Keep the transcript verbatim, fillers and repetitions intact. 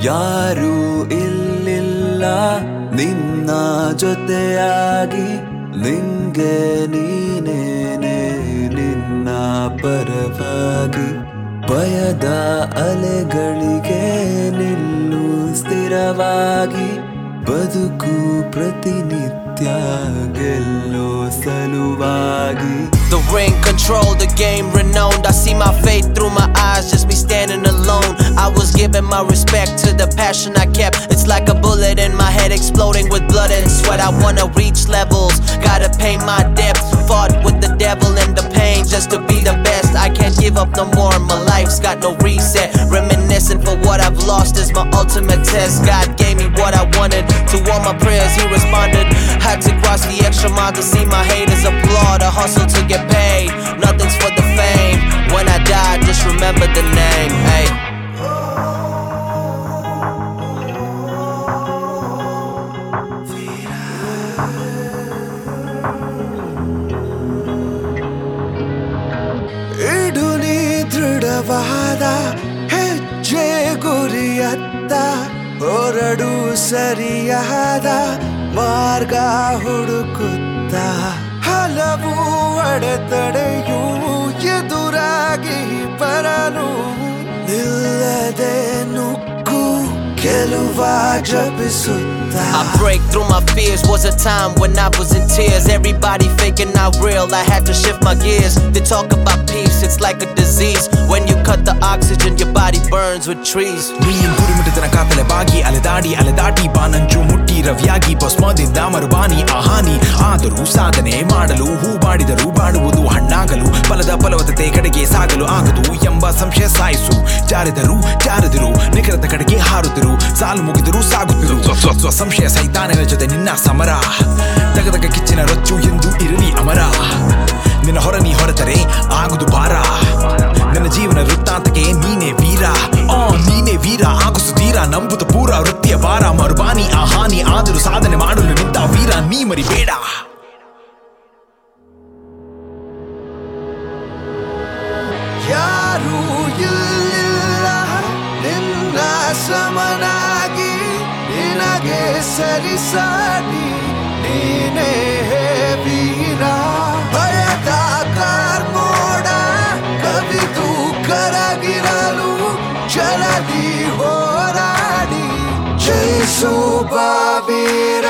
ಯಾರೂ ಇಲ್ಲಿಲ್ಲ ನಿನ್ನ ಜೊತೆಯಾಗಿ ನಿಂಗೆ ನೀನೇನೆ ನಿನ್ನ ಪರವಾಗಿ ಭಯದ ಅಲೆಗಳಿಗೆ ನಿಲ್ಲು ಸ್ಥಿರವಾಗಿ ಬದುಕು ಪ್ರತಿನಿತ್ಯ ಗೆಲ್ಲೋ ಸಲುವಾಗಿ. The ring control the game renowned. I see my fate through my eyes, just me standing alone. I was giving my respect to the passion I kept. It's like a bullet in my head exploding with blood and sweat. I wanna reach levels, gotta pay my debts. Fought with the devil and the pain just to be the best. I can't give up no more, my life's got no reset. Reminiscing for what I've lost is my ultimate test. God gave me what I wanted, to all my prayers he responded. Had to cross the extra mile to see my haters applaud. A hustle to get paid, nothing's for the fame. When I die, just remember the name, hey. ಇಡು ನೀ ದೃಢವಾದ ಹೆಜ್ಜೆ ಗುರಿಯತ್ತ ಹೊರಡು ಸರಿಯಾದ ಮಾರ್ಗ ಹುಡುಕುತ್ತ ಹಲವು ಅಡೆತಡೆಯೂ ಎದುರಾಗಿ ಬರಲು ನಿಲ್ಲದೆ ನುಗ್ಗು ಗೆಲುವ ಜಪಿಸುತ್ತ. I break through my fears. Was a time when I was in tears. Everybody faking not real. I had to shift my gears. They talk about peace, it's like a disease. When you cut the oxygen, your body burns with trees. ನೀನ್ ಗುರುಮಿಟತನ ಕಾತಲೆ ಬಾಗಿ ಅಲೆದಾಡಿ ಅಲೆದಾಟಿ ಬಾನಂಚು ಮುಟ್ಟಿ ರವಿಯಾಗಿ ಭಸ್ಮದಿಂದ ಮರುಬಾನಿ ಆಹಾನಿ. ಆದರೂ ಸಾಧನೆ ಮಾಡಲು ಹೂ ಬಾಡಿದರೂ ಬಾಡುವುದು ಹಣ್ಣಾಗಲು ಫಲದ ಫಲವತ್ತತೆ ಕಡೆಗೆ ಸಾಗಲು ಆಗದು ಎಂಬ ಸಂಶಯ ಸಾಯಿಸು. ಜಾರಿದರು ಜಾರದಿರು ನಿಖರದ ಕಡೆಗೆ ಹಾರುತ್ತಿರು ಸಾಲು ಮುಗಿದರೂ ಸಾಗುತ್ತಿರು. ಸ್ವ ಸಂಶಯ ಸೈತಾನಗಳ ಜೊತೆ ನಿನ್ನ ಸಮರ ತಗದಗ ಕಿಚ್ಚಿನ ರೊಚ್ಚು ಎಂದು ಇರಲಿ ಅಮರ. ನಿನ್ನ ಹೊರ ನೀ ಹೊರತರೆ ಆಗುದು ಭಾರ. ನನ್ನ ಜೀವನ ವೃತ್ತಾಂತಕ್ಕೆ ನೀನೇ ವೀರ. ಆ ನೀನೇ ವೀರ ಆಗು ಸುಧೀರ ನಂಬುದು ಪೂರ ವೃತ್ತಿಯ ಭಾರ. ಮರುಬಾನಿ ಆಹಾನಿ ಆದರೂ ಸಾಧನೆ ಮಾಡಲು ನಿಂತ ವೀರ ನೀ ಮರಿಬೇಡ. ಯಾರೂ ಇಲ್ಲಿಲ್ಲ ನಿನ್ನ ಸಮನಾಗಿ ನಿನಗೆ ಸರಿಸಾಡಿ ನೀನೇ ವೀರ. ಭಯದ ಕಾರ್ಮೋಡ ಕವಿದು ಕರಗಿರಲು ಛಲದಿ ಹೋರಾಡಿ ಜಯಿಸುವ ವೀರ.